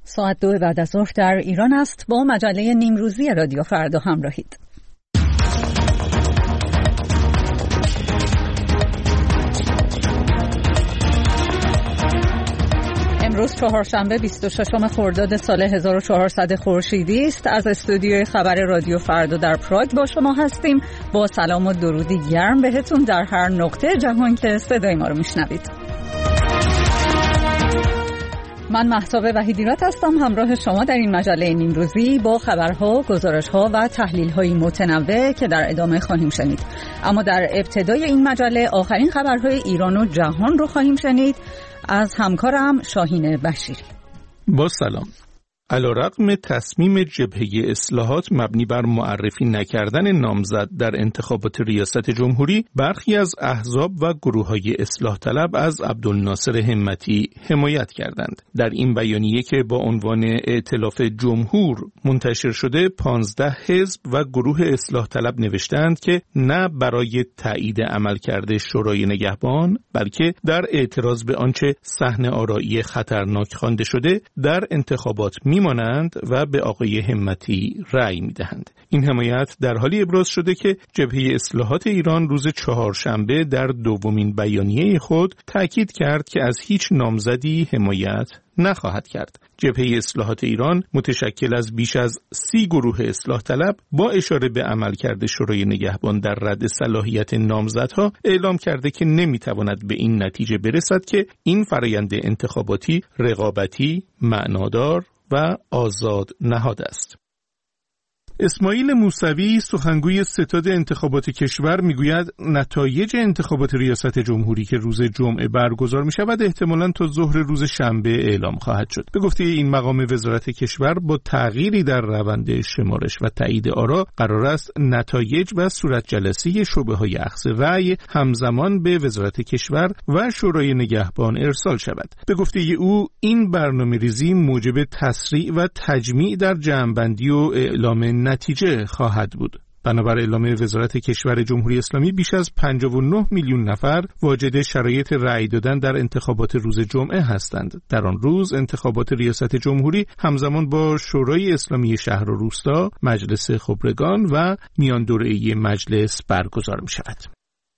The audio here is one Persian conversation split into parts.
ساعت 2 بعد از ظهر در ایران است. با مجله نیمروزی رادیو فردا همراهید. امروز چهارشنبه 26 خرداد سال 1400 خورشیدی است. از استودیوی خبر رادیو فردا در پراگ با شما هستیم. با سلام و درودی گرم بهتون در هر نقطه جهان که صدای ما رو میشنوید. من مهتاب وحیدیرات هستم، همراه شما در این مجله نیمروزی با خبرها، گزارش‌ها و تحلیل‌های متنوع که در ادامه خواهیم شنید. اما در ابتدای این مجله آخرین خبرهای ایران و جهان رو خواهیم شنید از همکارم شاهین بشیری. با سلام. علیرغم تصمیم جبهه اصلاحات مبنی بر معرفی نکردن نامزد در انتخابات ریاست جمهوری، برخی از احزاب و گروه‌های اصلاح طلب از عبدالناصر همتی حمایت کردند. در این بیانیه که با عنوان ائتلاف جمهور منتشر شده، 15 حزب و گروه اصلاح طلب نوشتند که نه برای تایید عملکرد شورای نگهبان، بلکه در اعتراض به آنچه صحنه آرایی خطرناک خوانده شده در انتخابات میمانند و به آقای همتی رأی میدهند. این حمایت در حالی ابراز شده که جبهه اصلاحات ایران روز چهارشنبه در دومین بیانیه خود تأکید کرد که از هیچ نامزدی حمایت نخواهد کرد. جبهه اصلاحات ایران متشکل از بیش از 30 گروه اصلاح طلب با اشاره به عملکرد شورای نگهبان در رد صلاحیت نامزدها اعلام کرده که نمیتواند به این نتیجه برسد که این فرآیند انتخاباتی رقابتی، معنادار و آزاد نهاد است. اسماعیل موسوی، سخنگوی ستاد انتخابات کشور، میگوید نتایج انتخابات ریاست جمهوری که روز جمعه برگزار می شود احتمالاً تا ظهر روز شنبه اعلام خواهد شد. به گفته این مقام وزارت کشور، با تغییری در روند شمارش و تایید آرا قرار است نتایج و صورت جلسه شعبه‌های اخذ رأی همزمان به وزارت کشور و شورای نگهبان ارسال شود. به گفته او این برنامه‌ریزی موجب تسریع و تجمیع در جمع‌بندی و اعلام نتیجه خواهد بود. بنابر اعلام وزارت کشور جمهوری اسلامی، بیش از 59 میلیون نفر واجد شرایط رأی دادن در انتخابات روز جمعه هستند. در آن روز انتخابات ریاست جمهوری همزمان با شورای اسلامی شهر و روستا، مجلس خبرگان و میان دوره‌ای مجلس برگزار می شود.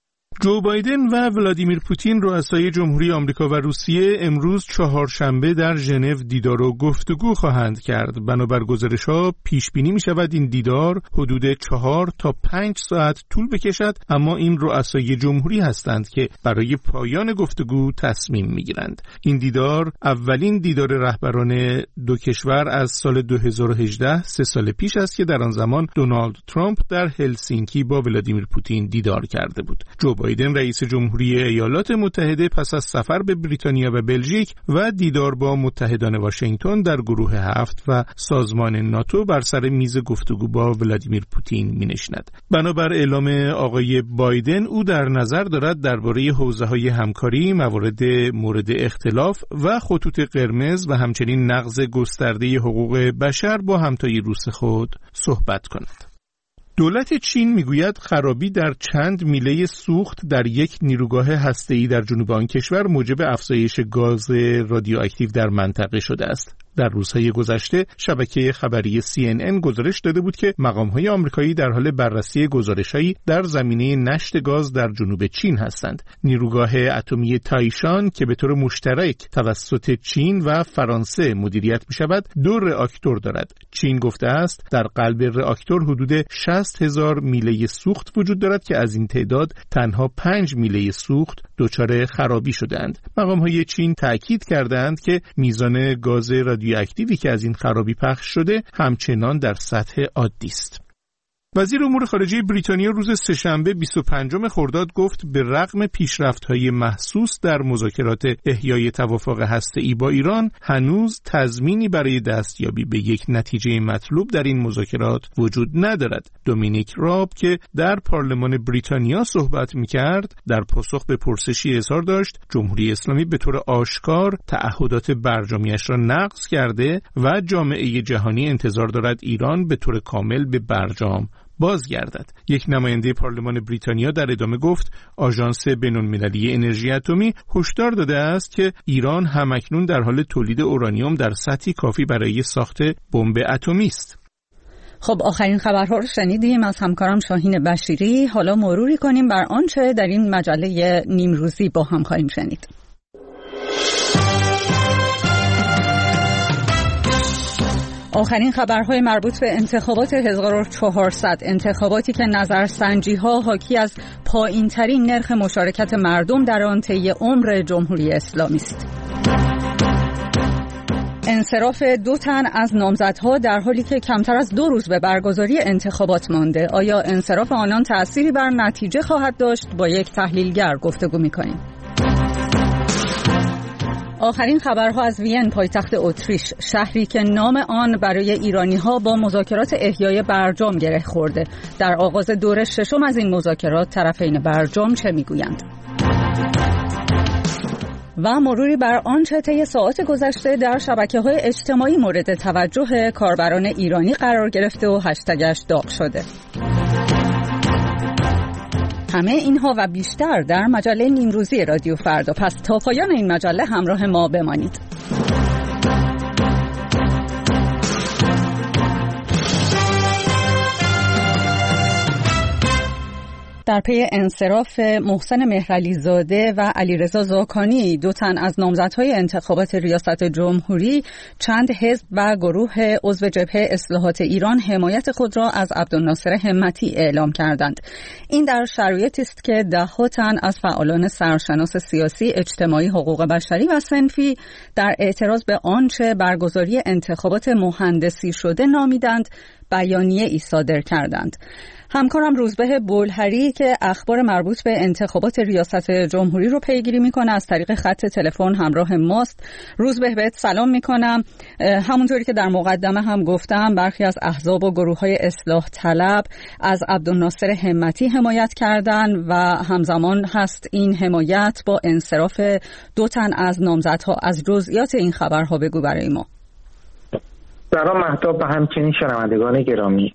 جو بایدن و ولادیمیر پوتین، رؤسای جمهوری آمریکا و روسیه، امروز چهارشنبه در ژنو دیدار و گفتگو خواهند کرد. بنابر گزارش‌ها پیش بینی می‌شود این دیدار حدود 4 تا 5 ساعت طول بکشد، اما این رؤسای جمهوری هستند که برای پایان گفتگو تصمیم می‌گیرند. این دیدار اولین دیدار رهبران دو کشور از سال 2018، 3 سال پیش است که در آن زمان دونالد ترامپ در هلسینکی با ولادیمیر پوتین دیدار کرده بود. جو بایدن، رئیس جمهوری ایالات متحده، پس از سفر به بریتانیا و بلژیک و دیدار با متحدان واشنگتن در گروه 7 و سازمان ناتو بر سر میز گفتگو با ولادیمیر پوتین می‌نشیند. بنابر اعلام آقای بایدن، او در نظر دارد درباره حوزه‌های همکاری، موارد مورد اختلاف و خطوط قرمز و همچنین نقض گسترده حقوق بشر با همتای روس خود صحبت کند. دولت چین میگوید خرابی در چند میله سوخت در یک نیروگاه هسته‌ای در جنوب آن کشور موجب افزایش گاز رادیواکتیو در منطقه شده است. در روزهای گذشته شبکه خبری CNN گزارش داده بود که مقام‌های آمریکایی در حال بررسی گزارش‌هایی در زمینه نشت گاز در جنوب چین هستند. نیروگاه اتمی تایشان که به طور مشترک توسط چین و فرانسه مدیریت می‌شود، 2 راکتور دارد. چین گفته است در قلب راکتور حدود 60,000 میله سوخت وجود دارد که از این تعداد تنها 5 میله سوخت دچار خرابی شده‌اند. مقام‌های چین تأکید کردند که میزان گاز رادیواکتیوی که از این خرابی پخش شده همچنان در سطح عادی است. وزیر امور خارجه بریتانیا روز سه‌شنبه 25 خرداد گفت به رغم پیشرفت‌های محسوس در مذاکرات احیای توافق هسته‌ای با ایران، هنوز تضمینی برای دستیابی به یک نتیجه مطلوب در این مذاکرات وجود ندارد. دومینیک راب که در پارلمان بریتانیا صحبت می‌کرد، در پاسخ به پرسشی اظهار داشت جمهوری اسلامی به طور آشکار تعهدات برجامیش را نقض کرده و جامعه جهانی انتظار دارد ایران به طور کامل به برجام بازگردد. یک نماینده پارلمان بریتانیا در ادامه گفت آژانس بین‌المللی انرژی اتمی هشدار داده است که ایران همکنون در حال تولید اورانیوم در سطحی کافی برای ساخت بمب اتمی است. خب آخرین خبرها رو شنیدیم از همکارم شاهین بشیری. حالا مروری کنیم بر آنچه در این مجله نیمروزی با هم خواهیم شنید. آخرین خبرهای مربوط به انتخابات 1400، انتخاباتی که نظرسنجی‌ها حاکی از پایین‌ترین نرخ مشارکت مردم در آن طی عمر جمهوری اسلامی است. انصراف 2 تن از نامزدها در حالی که کمتر از 2 روز به برگزاری انتخابات مانده. آیا انصراف آنان تأثیری بر نتیجه خواهد داشت؟ با یک تحلیلگر گفتگو می‌کنیم. آخرین خبرها از وین، پایتخت اتریش، شهری که نام آن برای ایرانی‌ها با مذاکرات احیای برجام گره خورده. در آغاز دور 6 از این مذاکرات طرفین برجام چه می‌گویند؟ و مروری بر آنچه طی ساعات گذشته در شبکه‌های اجتماعی مورد توجه کاربران ایرانی قرار گرفته و هشتگش داغ شده. همه اینها و بیشتر در مجله نیمروزی رادیو فردا. پس تا پایان این مجله همراه ما بمانید. در پی انصراف محسن مهرعلی زاده و علیرضا زاکانی، 2 تن از نامزدهای انتخابات ریاست جمهوری، چند حزب و گروه عضو جبهه اصلاحات ایران حمایت خود را از عبدالناصر همتی اعلام کردند. این در شرایطی است که 10 تن از فعالان سرشناس سیاسی، اجتماعی، حقوق بشری و صنفی در اعتراض به آنچه برگزاری انتخابات مهندسی شده نامیدند، بیانیه‌ای صادر کردند. همکارم روزبه بولهری که اخبار مربوط به انتخابات ریاست جمهوری رو پیگیری میکنه از طریق خط تلفن همراه ماست. روزبه، بهت سلام میکنم. همونطوری که در مقدمه هم گفتم، برخی از احزاب و گروه‌های اصلاح طلب از عبدالناصر همتی حمایت کردن و همزمان هست این حمایت با انصراف 2 تن از نامزدها. از جزئیات این خبرها بگو برای ما. سلام مهتاب و همچنین شنوندگان گرامی.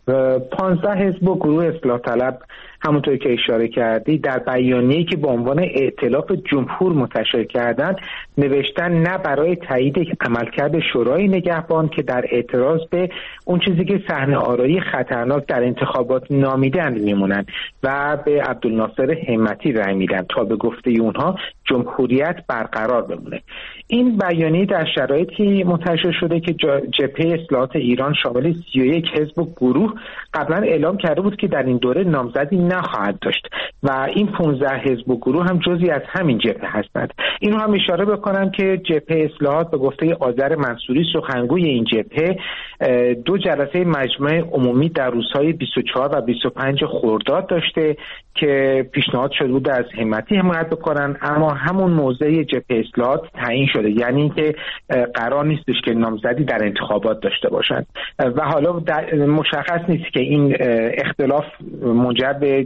15 حزب و گروه اصلاح طلب همونطور که اشاره کردی در بیانیه‌ای که به عنوان ائتلاف جمهور منتشر کردند نوشتن نه برای تایید عملکرد شورای نگهبان که در اعتراض به اون چیزی که صحنه‌آرایی خطرناک در انتخابات نامیدند میمونند و به عبدالناصر همتی رأی میدن تا به گفته اونها جمهوریت برقرار بمونه. این بیانیه در شرایطی منتشر شده که جبهه اصلاحات ایران شامل 31 حزب و گروه قبلا اعلام کرده بود که در این دوره نامزدی نخواهد داشت و این 15 حزب و گروه هم جزئی از همین جبهه هستند. اینو هم اشاره بکنم که جبهه اصلاحات به گفته آذر منصوری سخنگوی این جبهه 2 جلسه مجمع عمومی در روزهای 24 و 25 خرداد داشته که پیشنهاد شده بود از همتی حمایت بکنن، اما همون موضع جبهه اصلاحات تعیین شده، یعنی که قرار نیستش که نامزدی در انتخابات داشته باشند و حالا مشخص نیست که این اختلاف منجر به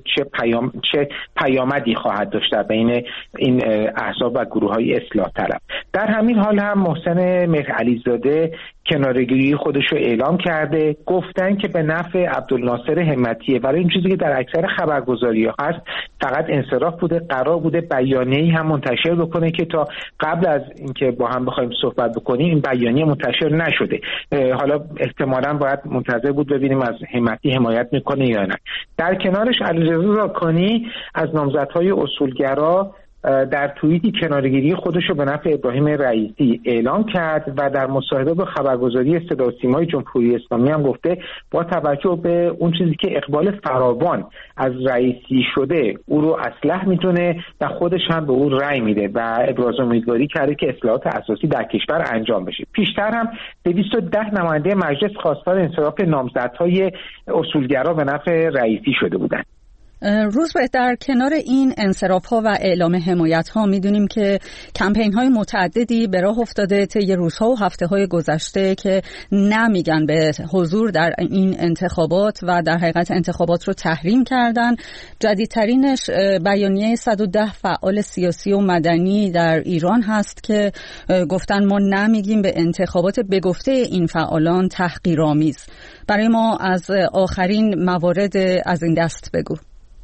چه پیامدی خواهد داشت بین این احزاب و گروه‌های اصلاح طلب. در همین حال هم محسن مهرعلی زاده کناره‌گیری خودش رو اعلام کرده، گفتن که به نفع عبدالناصر همتیه. برای این چیزی که در اکثر خبرگزاری‌ها هست فقط انصراف بوده، قرار بوده بیانیه‌ای هم منتشر بکنه که تا قبل از اینکه با هم بخوایم صحبت بکنیم این بیانیه منتشر نشده. حالا احتمالاً باید منتظر بود ببینیم از همتی حمایت میکنه یا نه. در کنارش علیرضا زاکانی از نامزدهای اصولگرا در توییتی کناره‌گیری خودش رو به نفع ابراهیم رئیسی اعلام کرد و در مصاحبه با خبرگزاری صدا و سیمای جمهوری اسلامی هم گفته با توجه به اون چیزی که اقبال فراوان از رئیسی شده او رو اصلح میدونه و خودش هم به او رأی میده و ابراز امیدواری کرده که اصلاحات اساسی در کشور انجام بشه. پیشتر هم 210 نماینده مجلس خواستار انصراف نامزدهای اصولگرا به نفع رئیسی شده بودند. روز به در کنار این انصراف‌ها و اعلام حمایت‌ها می‌دونیم که کمپین‌های متعددی به راه افتاده طی روزها و هفته‌های گذشته که نمیگن به حضور در این انتخابات و در حقیقت انتخابات رو تحریم کردن. جدیدترینش بیانیه 110 فعال سیاسی و مدنی در ایران هست که گفتن ما نمیگیم به انتخابات به گفته این فعالان تحقیرآمیز. برای ما از آخرین موارد از این دست بگو.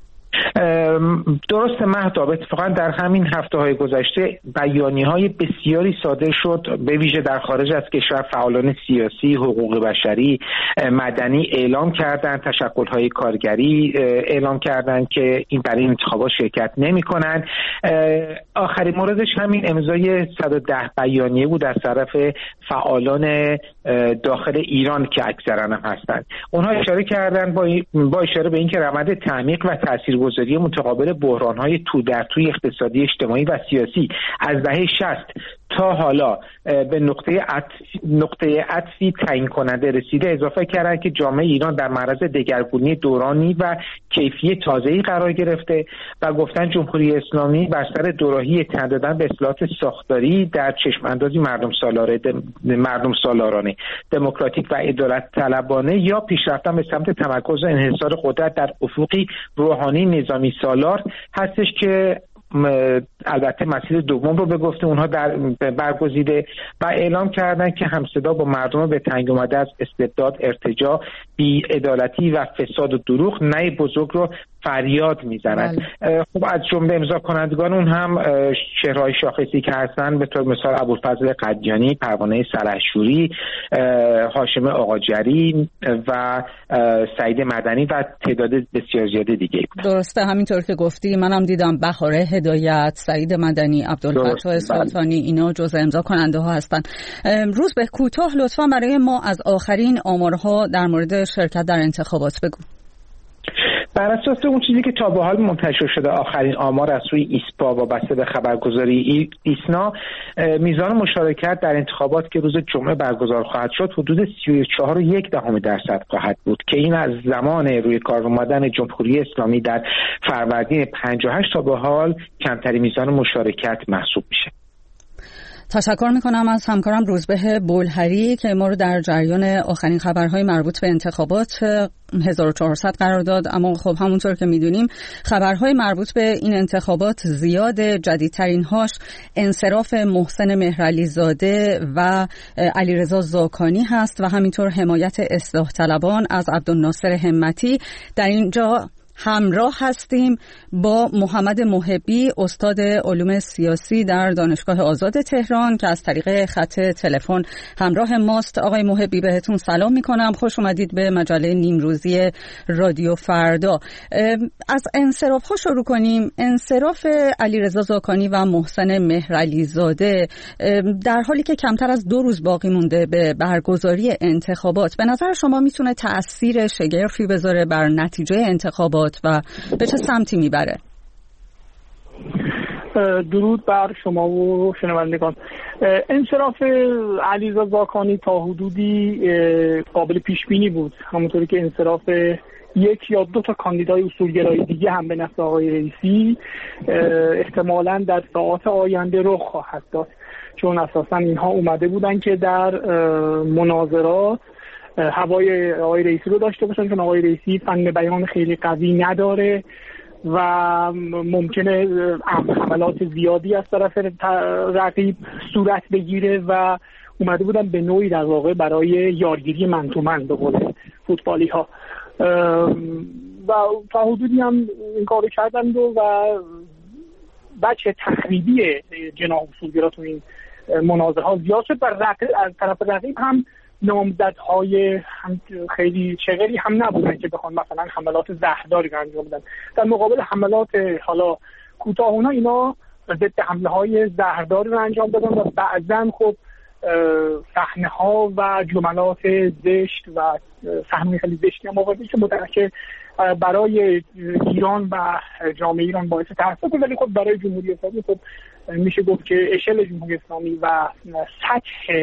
درست مهتاب، اتفاقا در همین هفته‌های گذشته بیانیه‌های بسیاری صادر شد، به ویژه در خارج از کشور. فعالان سیاسی، حقوق بشری، مدنی اعلام کردند، تشکل‌های کارگری اعلام کردند که این برای انتخابات شرکت نمی‌کنند. آخرین موردش همین امضای 110 بیانیه بود از طرف فعالان داخل ایران که اکثرا هم هستند. اونها اشاره کردند با اشاره به اینکه روند تعمیق و تاثیرگذاری متقابل بحران‌های تو در توی اقتصادی، اجتماعی و سیاسی از دهه 60 تا حالا به نقطه عطفی تعیین کننده رسیده. اضافه کردند که جامعه ایران در معرض دگرگونی دورانی و کیفی تازه‌ای قرار گرفته و گفتن جمهوری اسلامی بر سر دوراهی تن دادن به اصلاحات ساختاری در چشم‌اندازی مردم سالارانه، دموکراتیک و عدالت طلبانه یا پیشرفتن به سمت تمرکز و انحصار قدرت در افقی روحانی نظامی سالار هستش که البته مسیر دوم رو به گفته اونها برگزیده و اعلام کردن که همصدا با مردم به تنگ اومده از استبداد، ارتجاع، بی‌عدالتی و فساد و دروغ نه بزرگ رو فریاد میزنند. خب از جمله امضا کنندگان اون هم چهره‌های شاخصی که هستن به طور مثال ابوالفضل قدیانی، پروانه سلحشوری، هاشم آقاجری و سعید مدنی و تعداد بسیار زیاده دیگه. درسته، همینطور که گفتی منم دیدم بهاره هدایت، سعید مدنی، عبدالفتاح سلطانی اینا جزء امضا کننده ها هستن. روز به کوتاه لطفا برای ما از آخرین آمارها در مورد شرکت در انتخابات بگو. بر اساس اون چیزی که تا به حال منتشر شده، آخرین آمار از سوی ایسپا وابسته به خبرگزاری ایسنا، میزان مشارکت در انتخابات که روز جمعه برگزار خواهد شد حدود 34.1% خواهد بود که این از زمان روی کار آمدن جمهوری اسلامی در فروردین 58 تا به حال کمترین میزان مشارکت محسوب میشه. تشکر میکنم از همکارم روزبه بولهری که ما رو در جریان آخرین خبرهای مربوط به انتخابات 1400 قرار داد. اما خب همونطور که میدونیم خبرهای مربوط به این انتخابات زیاده. جدیدترین هاش انصراف محسن مهرعلی زاده و علیرضا زاکانی هست و همینطور حمایت اصلاح طلبان از عبدالناصر همتی. در اینجا همراه هستیم با محمد محبی، استاد علوم سیاسی در دانشگاه آزاد تهران که از طریق خط تلفن همراه ماست. آقای محبی بهتون سلام میکنم، خوش اومدید به مجله نیمروزی رادیو فردا. از انصراف ها شروع کنیم. انصراف علیرضا زاکانی و محسن مهرعلی زاده در حالی که کمتر از 2 روز باقی مونده به برگزاری انتخابات، به نظر شما میتونه تأثیر شگرفی بذاره بر نتیجه انتخابات و به چه سمتی میبره؟ درود بر شما و شنوندگان. انصراف علیرضا زاکانی تا حدودی قابل پیش بینی بود، همونطوری که انصراف 1 یا 2 تا کاندیدای اصولگرای دیگه هم به نفع آقای رئیسی احتمالاً در ساعات آینده رخ خواهد داد، چون اساساً اینها اومده بودن که در مناظرات هوای آقای رئیسی رو داشته باشن، چون آقای رئیسی فن بیان خیلی قوی نداره و ممکنه حملات زیادی از طرف رقیب صورت بگیره و اومده بودن به نوعی در واقع برای یارگیری من تو من به قول فوتبالی ها و تا حدودی هم این کارو کردن و بچه تخریبی جناح اصولگرا تو این مناظره ها زیاد شد و از طرف رقیب هم نامزدهای هم خیلی چغری هم نبودن که بخوان مثلا حملات زهرداری انجام بدن. در مقابل حملات حالا کوتاهونا اینا ضد حمله های زهرداری رو انجام دادن و بعضا خب صحنه ها و جملات زشت و صحنه خیلی زشتی هم آوردن که متأکد برای ایران و جامعه ایران باعث تأسف، ولی خب برای جمهوری اسلامی خب میشه گفت که اشل جمهوری اسلامی و سطح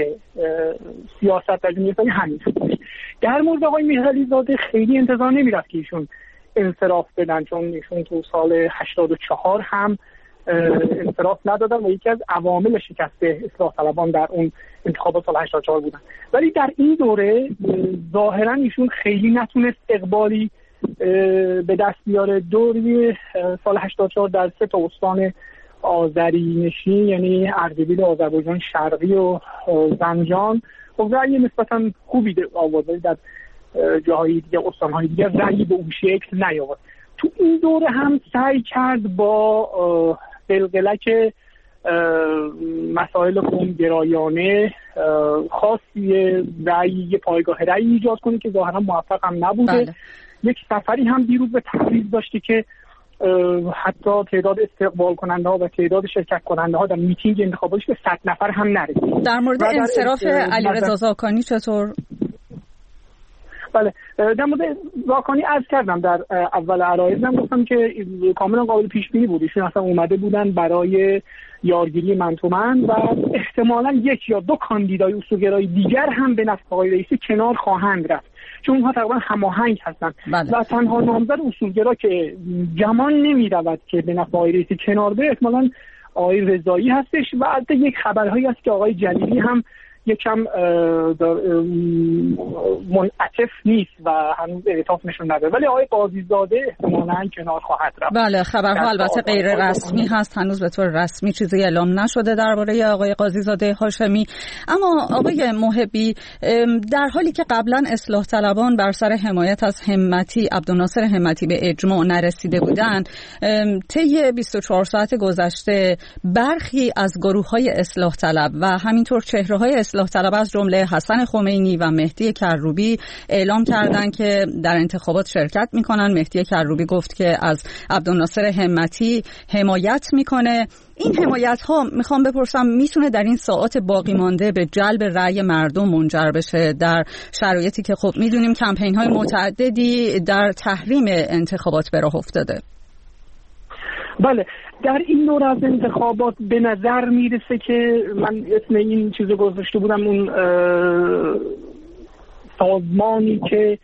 سیاست در جمهوری اسلامی همینطور باشه. در مورد آقای مهرعلی زاده خیلی انتظار نمیرفت که ایشون انصراف بدن، چون ایشون تو سال 84 هم انصراف ندادن و یکی از عوامل شکست اصلاح طلبان در اون انتخابات سال 84 بودن. ولی در این دوره ظاهرا ایشون خیلی نتونست اقبالی به دست بیاره. دوره سال 84 در 3 تا استان آذری نشین، یعنی اردبیل، آذربایجان شرقی و زنجان، خب رأی نسبتا خوبی آورد، در جاهای دیگه، استان‌های دیگه رأی به اون شکل نیاورد. تو این دوره هم سعی کرد با قلقلک مسائل قوم‌گرایانه خاصی رأی پایگاه رأی ایجاد کنه که ظاهرا موفق هم نبوده. بله. یک سفری هم دیروز به تبریز داشته که حتی تعداد استقبال کننده ها و تعداد شرکت کننده ها در میتینگ انتخاباتیش به 100 نفر هم نرسید. در مورد انصراف علیرضا زاکانی چطور؟ بله، در مورد زاکانی عرض کردم در اول عرایضم، گفتم که کاملا قابل پیش بینی بود. ایشون اصلا اومده بودن برای یارگیری من تو من و احتمالاً 1 یا 2 کاندیدای اصولگرای دیگر هم به نفع آقای رئیسی کنار خواهند رفت، چون اونها تقریبا هماهنگ هستند. بله. و تنها نامزد اصولگرا که گمان نمی‌رود که به نفع آقای رئیسی کنار بره احتمالاً آقای رضایی هستش. و البته یک خبرهایی هست که آقای جلیلی هم یکم منعطف نیست و هنوز انعطاف نشون نده، ولی آقای قاضی‌زاده احتمالاً کنار خواهد رفت. بله، خبرها البته غیر رسمی هست، هنوز به طور رسمی چیزی اعلام نشده درباره آقای قاضی‌زاده هاشمی. اما آقای محبی، در حالی که قبلا اصلاح طلبان بر سر حمایت از همتی، عبدالناصر همتی، به اجماع نرسیده بودند، طی 24 ساعت گذشته برخی از گروه‌های اصلاح طلب و همینطور چهره‌های اصلاح طلب از جمله حسن خمینی و مهدی کروبی اعلام کردند که در انتخابات شرکت میکنن. مهدی کروبی گفت که از عبدالناصر همتی حمایت میکنه. این حمایت ها میخوام بپرسم میتونه در این ساعات باقی مانده به جلب رأی مردم منجر بشه، در شرایطی که خب میدونیم کمپین های متعددی در تحریم انتخابات به راه افتاده؟ بله، در این دور از انتخابات به نظر میرسه که من اسم این چیزو گذاشته بودم، اون سازمانی که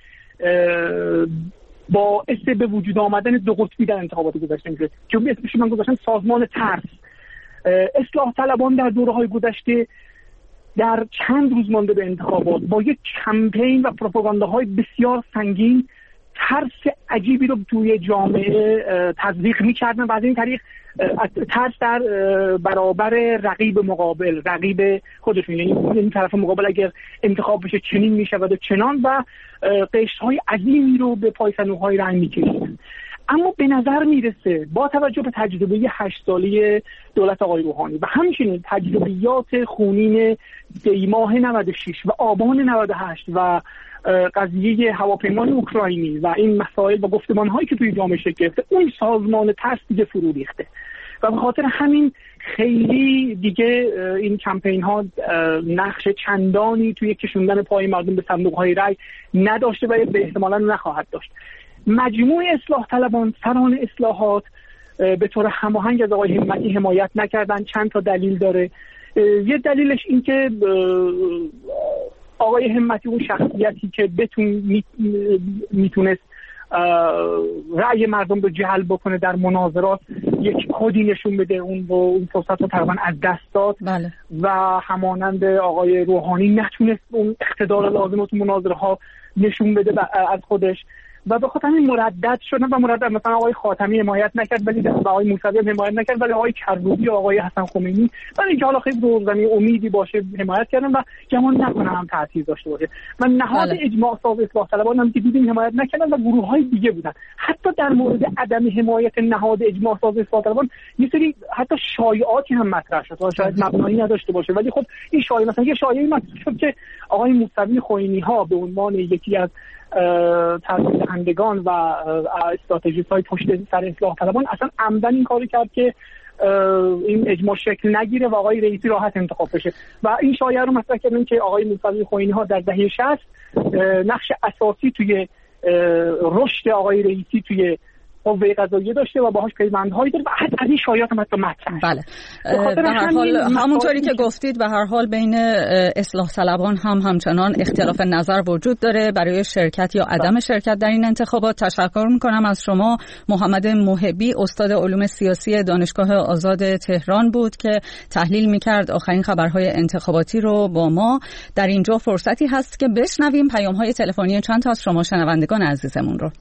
باعث به وجود آمدن 2 قطبی در انتخابات گذشته میشه، که اسمش من گذاشتم سازمان ترس. اصلاح طلبان در دوره‌های گذشته در چند روز مانده به انتخابات با یک کمپین و پروپاگانداهای بسیار سنگین ترس عجیبی رو توی جامعه تزریق می‌کردن و از این طریق ترس در برابر رقیب مقابل، رقیب خودشون، یعنی این طرف مقابل اگر انتخاب بشه چنین می‌شود و چنان، و قشرهای عظیمی رو به پای صندوق‌های رأی می‌کشیدن. اما به نظر میرسه با توجه به تجربه 8 ساله دولت آقای روحانی و همچنین تجربیات خونین دیماه 96 و آبان 98 و قضیه هواپیمای اوکراینی و این مسائل و گفتمان‌هایی که توی جامعه شکل گرفته، اون سازمان ترس دیگه فرو ریخته و به خاطر همین خیلی دیگه این کمپین ها نقش چندانی توی کشوندن پای مردم به صندوق‌های رأی نداشته و به احتمالاً نخواهد داشت. مجموع اصلاح طلبان، سران اصلاحات به طور هماهنگ از آقای همتی حمایت نکردن. چند تا دلیل داره. یه دلیلش این که آقای همتی اون شخصیتی که میتونست رأی مردم رو جلب بکنه در مناظرات یک کدی نشون بده، اون فرصت رو تقریبا از دست داد. بله. و همانند آقای روحانی نتونست اون اقتدار لازم رو تو مناظره ها نشون بده از خودش و به خاطر همین مردد شدن و مردد مثلا آقای خاتمی حمایت نکرد ولی آقای موسوی حمایت نکرد، ولی آقای کروبی و آقای حسن خمینی ولی اینکه حالا خیلی روزنی امیدی باشه حمایت کردن و گمان نکنم هم تأثیر داشته باشه. و نهاد اجماع ساز اصلاح طلبان هم که دیدیم حمایت نکردن و گروه‌های دیگه بودن. حتی در مورد عدم حمایت نهاد اجماع ساز اصلاح طلبان یه سری حتی شایعاتی هم مطرح شد، شاید مبنایی نداشته باشه ولی خب این شایعه، مثلا یه شایعه مطرح شد که آقای موسوی خمینی‌ها به عنوان یکی از ترتیب دهندگان و استراتژیست های پشت سر اصلاح طلبان اصلا عمدن این کاری کرد که این اجماع شکل نگیره و آقای رئیسی راحت انتخاب بشه و این شایعه رو مطرح کردن که آقای موسوی خمینی ها در دهه 60 نقش اساسی توی رشد آقای رئیسی توی قوه قضاییه داشته و باهاش پیوندهایی داره و از این شایعات هم حتی مطرح. بله. به هر حال همونطوری که گفتید به هر حال بین اصلاح طلبان همچنان اختلاف نظر وجود داره برای شرکت یا عدم شرکت در این انتخابات. تشکر میکنم از شما. محمد محبی استاد علوم سیاسی دانشگاه آزاد تهران بود که تحلیل میکرد آخرین خبرهای انتخاباتی رو با ما. در اینجا فرصتی هست که بشنویم پیام‌های تلفنی چند تا از شما شنوندگان عزیزمون رو.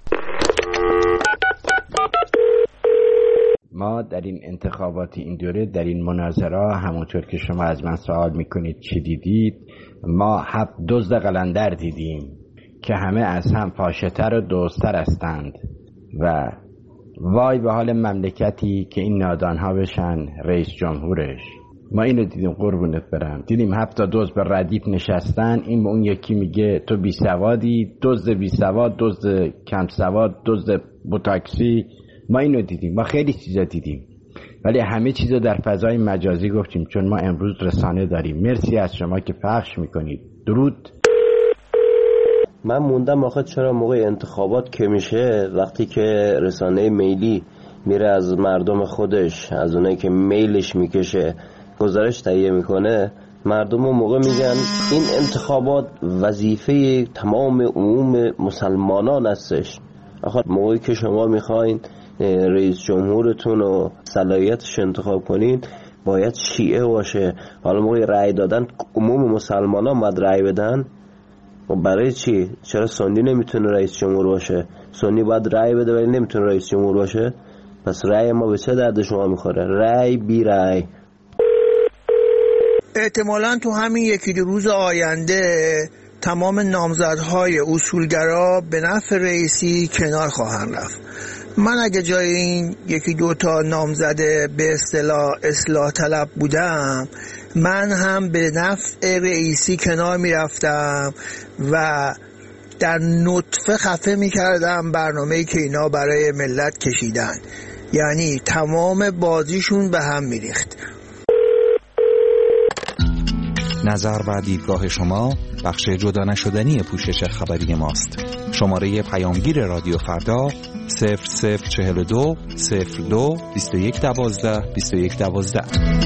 ما در این انتخابات این دوره در این مناظره همونطور که شما از من سوال میکنید چی دیدید، ما 7 دزد قلندر دیدیم که همه از هم فاشتر و دزدتر هستند و وای به حال مملکتی که این نادانها بشن رئیس جمهورش. ما اینو دیدیم قربونت برم، دیدیم 7 دزد به ردیف نشستن، این به اون یکی میگه تو بی سوادی، دزد بی سواد، دزد کم سواد، دزد بوتاکسی. ما اینو دیدیم، ما خیلی چیزا دیدیم ولی همه چیزو در فضای مجازی گفتیم چون ما امروز رسانه داریم. مرسی از شما که پخش میکنید. درود. من موندم آخه چرا موقع انتخابات که میشه وقتی که رسانه میلی میره از مردم خودش، از اونایی که میلش میکشه گزارش تهیه میکنه، مردم اون موقع میگن این انتخابات وظیفه تمام عموم مسلمانان هستش. آخه موقعی که شما میخواین رئیس جمهورتون و صلاحیتش انتخاب کنین باید شیعه باشه. حالا موقع رأی دادن عموم مسلمانان باید رأی بدن و برای چی؟ چرا سنی نمیتونه رئیس جمهور باشه؟ سنی باید رأی بده ولی نمیتونه رئیس جمهور باشه؟ پس رأی ما به چه درد شما میخوره؟ رأی بی رأی. احتمالاً تو همین 1-2 روز آینده تمام نامزدهای اصولگرا به نفع رئیسی کنار خواهند رفت. من اگه جای این 1-2 تا نامزد به اصلاح طلب بودم، من هم به نفع رئیسی کنار میرفتم و در نطفه خفه میکردم برنامه‌ای که اینا برای ملت کشیدن، یعنی تمام بازیشون به هم میریخت. نظر و دیدگاه شما بخش جدا نشدنی پوشش خبری ماست. شماره پیامگیر رادیو فردا 0042 02 2112 2112.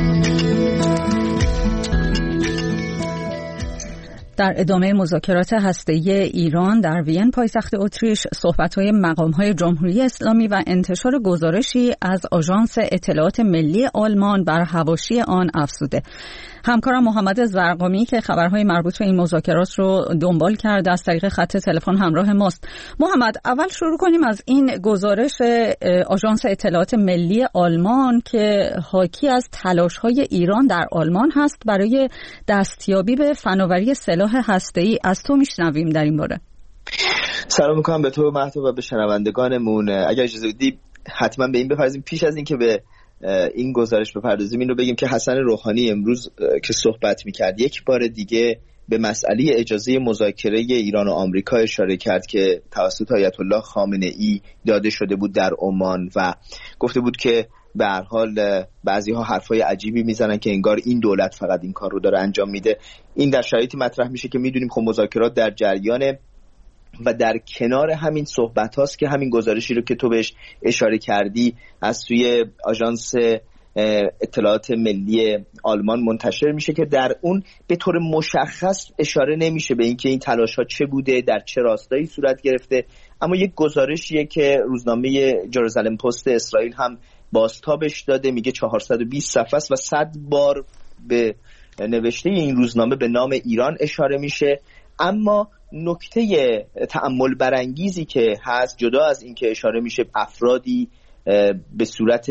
در ادامه مذاکرات هسته‌ای ایران در وین پایتخت اتریش، صحبت‌های مقام‌های جمهوری اسلامی و انتشار گزارشی از آژانس اطلاعات ملی آلمان بر حواشی آن افزوده. همکارم محمد زرقامی که خبرهای مربوط به این مذاکرات رو دنبال کرده از طریق خط تلفن همراه ماست. محمد، اول شروع کنیم از این گزارش آژانس اطلاعات ملی آلمان که حاکی از تلاش‌های ایران در آلمان هست برای دستیابی به فناوری سلاح هسته‌ای. از تو میشنویم در این باره. سلام میکنم به تو مهتاب و به شنوندگانمون. اگر اجازه بدی حتما به این بپردازیم. پیش از این که به این گزارش بپردازیم این رو بگیم که حسن روحانی امروز که صحبت میکرد یک بار دیگه به مسئله اجازه مذاکره ایران و آمریکا اشاره کرد که توسط آیت الله خامنه ای داده شده بود در عمان و گفته بود که به هر حال بعضی ها حرفای عجیبی میزنن که انگار این دولت فقط این کار رو داره انجام میده. این در شرایطی مطرح میشه که میدونیم خب مذاکرات در جریانه و در کنار همین صحبت هاست که همین گزارشی رو که تو بهش اشاره کردی از سوی آژانس اطلاعات ملی آلمان منتشر میشه که در اون به طور مشخص اشاره نمیشه به اینکه این تلاش ها چه بوده، در چه راستایی صورت گرفته، اما یک گزارشیه که روزنامه جروزالم پست اسرائیل هم بازتابش داده، میگه 420 صفحه است و 100 بار به نوشته این روزنامه به نام ایران اشاره میشه. اما نکته تأمل برانگیزی که هست، جدا از این که اشاره میشه افرادی به صورت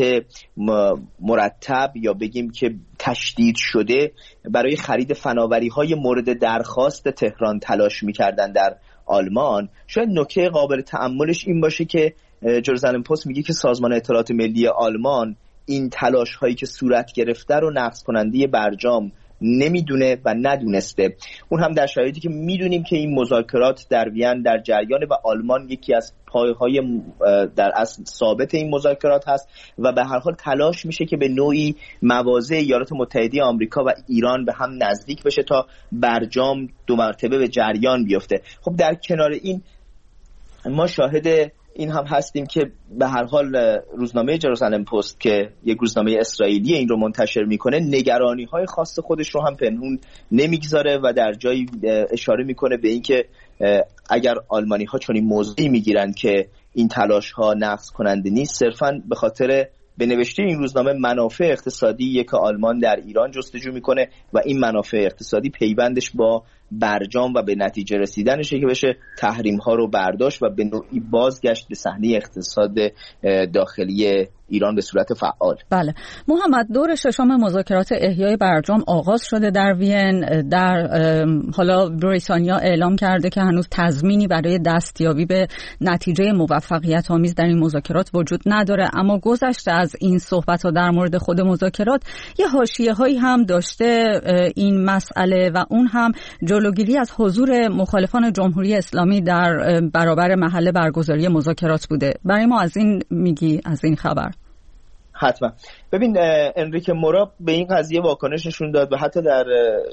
مرتب یا بگیم که تشدید شده برای خرید فناوری‌های مورد درخواست تهران تلاش می‌کردن در آلمان، شاید نکته قابل تأملش این باشه که جروزالم پست میگه که سازمان اطلاعات ملی آلمان این تلاش‌هایی که صورت گرفته رو نقض کننده برجام نمیدونه و ندونسته. اون هم در شرایطی که میدونیم که این مذاکرات در وین در جریان و آلمان یکی از پایه‌های در اصل ثابت این مذاکرات هست و به هر حال تلاش میشه که به نوعی مواضع ایالات متحده آمریکا و ایران به هم نزدیک بشه تا برجام 2 مرتبه به جریان بیفته. خب در کنار این ما شاهد این هم هستیم که به هر حال روزنامه جروزالم پست که یک روزنامه اسرائیلی این رو منتشر میکنه نگرانی‌های خاص خودش رو هم پنهون نمیگذاره و در جایی اشاره میکنه به اینکه اگر آلمانی‌ها چنین موضعی میگیرن که این تلاش‌ها نقص کننده نیست، صرفاً به خاطر به نوشته این روزنامه منافع اقتصادی که آلمان در ایران جستجو میکنه و این منافع اقتصادی پیوندش با برجام و به نتیجه رسیدنشه که بشه تحریم ها رو برداشت و به نوعی بازگشت به صحنه اقتصاد داخلی ایران به صورت فعال. بله محمد، دور ششم مذاکرات احیای برجام آغاز شده در وین. در حالا بریتانیا اعلام کرده که هنوز تضمینی برای دستیابی به نتیجه موفقیت آمیز در این مذاکرات وجود نداره، اما گذشته از این صحبت ها در مورد خود مذاکرات یه حاشیه هایی هم داشته این مسئله و اون هم جلوگیری از حضور مخالفان جمهوری اسلامی در برابر محل برگزاری مذاکرات بوده. برای ما از این میگی، از این خبر؟ حتما. ببین انریک مورا به این قضیه واکنش نشون داد و حتی در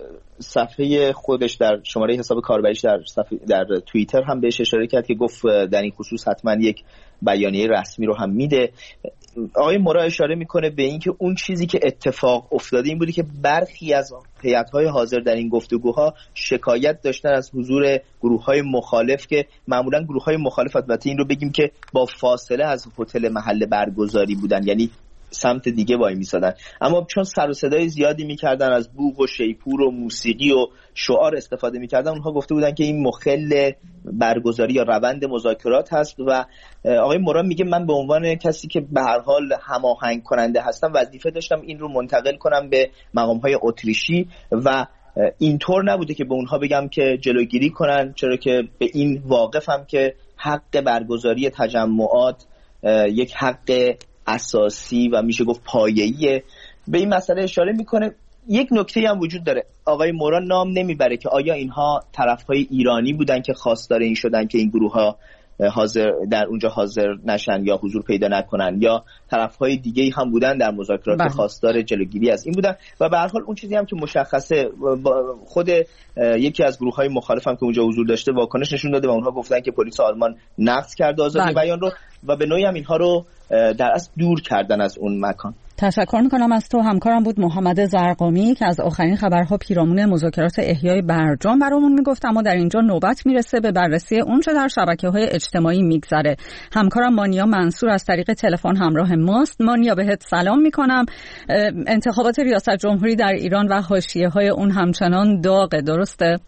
صفحه خودش در شماره حساب کاربریش در توییتر هم بهش اشاره کرد که گفت در این خصوص حتما یک بیانیه رسمی رو هم میده. آقای مورا اشاره میکنه به این که اون چیزی که اتفاق افتاده این بوده که برخی از هیئت‌های حاضر در این گفتگوها شکایت داشتن از حضور گروه‌های مخالف که معمولاً گروه‌های مخالف البته این رو بگیم که با فاصله از هتل محل برگزاری بودن، یعنی سمت دیگه وای میسادن، اما چون سر و صدای زیادی میکردن از بوق و شیپور و موسیقی و شعار استفاده میکردن، اونها گفته بودن که این مخل برگزاری یا روند مذاکرات هست و آقای مورا میگه من به عنوان کسی که به هر حال هماهنگ کننده هستم وظیفه داشتم این رو منتقل کنم به مقام‌های اتریشی و اینطور نبوده که به اونها بگم که جلوگیری کنن، چرا که به این واقفم که حق برگزاری تجمعات یک حق اساسی و میشه گفت پایه‌ایه. به این مسئله اشاره میکنه. یک نکته هم وجود داره، آقای مورا نام نمیبره که آیا اینها طرفهای ایرانی بودن که خواستار این شدن که این گروه ها در اونجا حاضر نشن یا حضور پیدا نکنن، یا طرفهای دیگه هم بودن در مذاکرات که خواستار جلوگیری از این بودن. و به هر حال اون چیزی هم که مشخصه، خود یکی از گروه‌های مخالف هم که اونجا حضور داشته واکنش نشون داده و اونها گفتن که پلیس آلمان نقض کرده آزادی بیان رو و به نوعی هم اینها رو در اصل دور کردن از اون مکان. تشکر میکنم از تو. همکارم بود محمد زرقامی که از آخرین خبرها پیرامون مذاکرات احیای برجام برامون میگفت، اما در اینجا نوبت میرسه به بررسی اونچه در شبکه‌های اجتماعی میگذره. همکارم مانیا منصور از طریق تلفن همراه ماست. مانیا بهت سلام میکنم. انتخابات ریاست جمهوری در ایران و حاشیه‌های اون همچنان داغه، درسته؟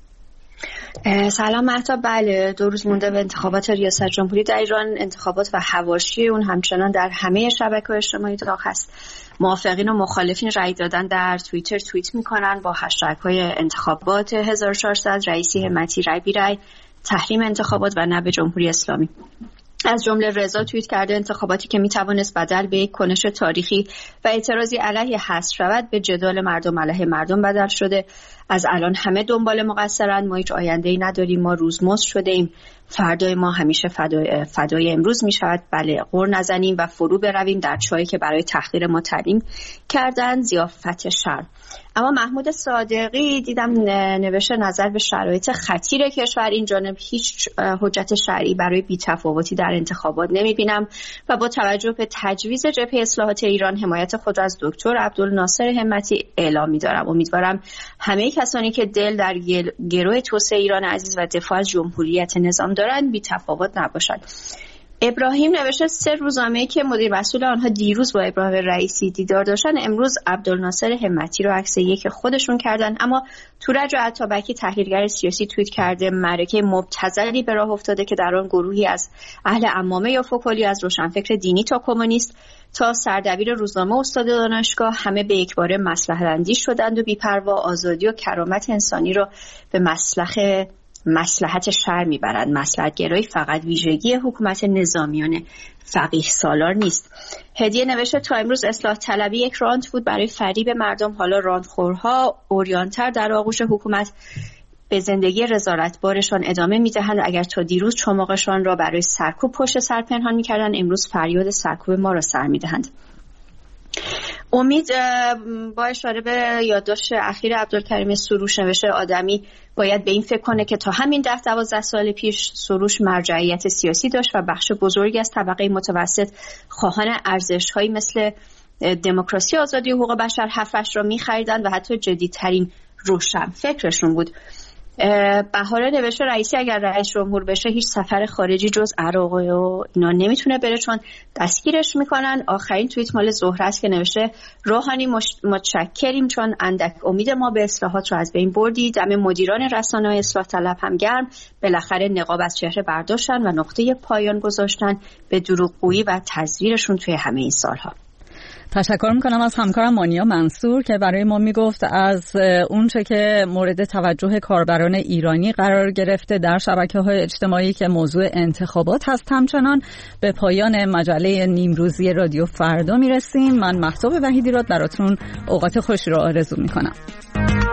سلام مهتاب. بله، 2 روز مونده به انتخابات ریاست جمهوری در ایران. انتخابات و حواشی اون همچنان در همه شبکه‌های اجتماعی داغ هست. موافقین و مخالفین رأی دادن در توییتر توییت میکنن با هشتگ‌های انتخابات 1400 رئیسی همتی رأی بی رأی، تحریم انتخابات و نه به جمهوری اسلامی. از جمله رضا توییت کرده انتخاباتی که میتوانست بدل به یک کنش تاریخی و اعتراضی علیه حذف شود به جدال مردم علیه مردم بدل شده. از الان همه دنبال مقصرن، ما هیچ آینده‌ای نداریم، ما روزمزد شده ایم، فردای ما همیشه فدای امروز می شود. بله، غر نزنیم و فرو برویم در چاهی که برای تحقیر ما تعیین کردن، ضیافت شرم. اما محمود صادقی دیدم نوشته نظر به شرایط خطیر کشور این جانب هیچ حجت شرعی برای بی‌تفاوتی در انتخابات نمی‌بینم و با توجه به تجویز جبهه اصلاحات ایران حمایت خود را از دکتر عبدالناصر همتی اعلام می‌دارم. امیدوارم همه کسانی که دل در گروه توسعه ایران عزیز و دفاع از جمهوریت نظام دارند بی‌تفاوت نباشند. ابراهیم نوشته 3 روزنامه‌ای که مدیر مسئول آنها دیروز با ابراهیم رئیسی دیدار داشتن امروز عبدالناصر همتی رو عکس یک خودشون کردن، اما تورج عطابکی تحلیلگر سیاسی توییت کرده معرکه مبتذلی به راه افتاده که در آن گروهی از اهل عمامه یا فکلی از روشنفکر دینی تا کمونیست تا سردبیر روزنامه استاد دانشگاه همه به یکباره مصلحت اندیش شدند و بی‌پروا آزادی و کرامت انسانی را به مصلحت شرع میبرند. مصلحت گرایی فقط ویژگی حکومت نظامیان فقیه سالار نیست. هدیه نوشته تا امروز اصلاح طلبی یک رانت بود برای فریب مردم، حالا راندخورها عریان‌تر در آغوش حکومت به زندگی رضالتبارشان ادامه میدهند. اگر تا دیروز چماقشان را برای سرکوب پشت سر پنهان میکردند، امروز فریاد سرکوب ما را سر میدهند. امید با اشاره به یادداشت اخیر عبدالکریم سروش نوشته آدمی باید به این فکر کنه که تا همین 10-12 سال پیش سروش مرجعیت سیاسی داشت و بخش بزرگی از طبقه متوسط خواهان ارزش‌هایی مثل دموکراسی، آزادی و حقوق بشر حرفش را می‌خریدند و حتی جدی‌ترین روشن فکرشون بود. بهاره نوشته رئیسی اگر رئیس جمهور بشه هیچ سفر خارجی جز عراق و اینا نمیتونه بره چون دستگیرش میکنن. آخرین توییت مال زهره است که نوشته روحانی متشکریم چون اندک امید ما به اصلاحات رو از بین بردی. دم مدیران رسانه‌های اصلاح طلب هم گرم، بالاخره نقاب از چهره برداشتن و نقطه پایان گذاشتن به دروغگویی و تزویرشون توی همه این سالها. تشکر میکنم از همکارم مانیا منصور که برای ما میگفت از اونچه که مورد توجه کاربران ایرانی قرار گرفته در شبکه‌های اجتماعی که موضوع انتخابات هست. همچنان به پایان مجله نیمروزی رادیو فردا میرسیم. من مهتاب وحیدی را براتون اوقات خوشی را آرزو میکنم.